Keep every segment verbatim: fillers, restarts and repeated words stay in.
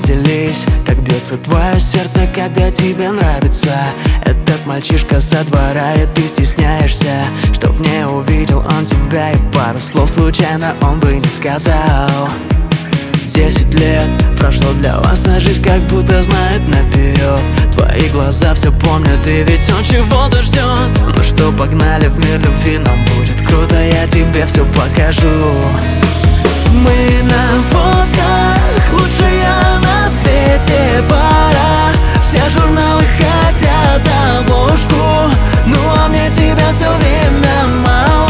поделись, как бьется твое сердце, когда тебе нравится этот мальчишка со двора, и ты стесняешься, чтоб не увидел он тебя, и пару слов случайно он бы не сказал. Десять лет прошло для вас, на жизнь как будто знает наперед. Твои глаза все помнят, и ведь он чего-то ждет. Ну что, погнали в мир любви, нам будет круто, я тебе все покажу. Мы на фотках, лучшая на свете пара. Все журналы хотят обложку, ну а мне тебя все время мало.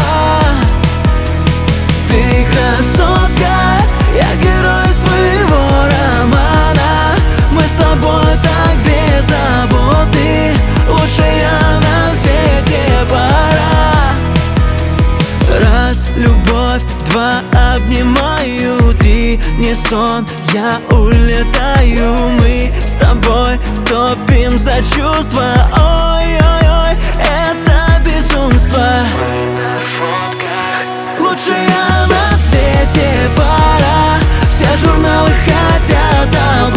Ты красотка, я герой своего романа. Мы с тобой так без заботы, лучшая на свете пара. Раз любовь, два обнимаю, три не сон, я улетаю. Мы с тобой топим за чувства, ой-ой-ой, это безумство. Мы на фотках, лучшая на свете пара. Все журналы хотят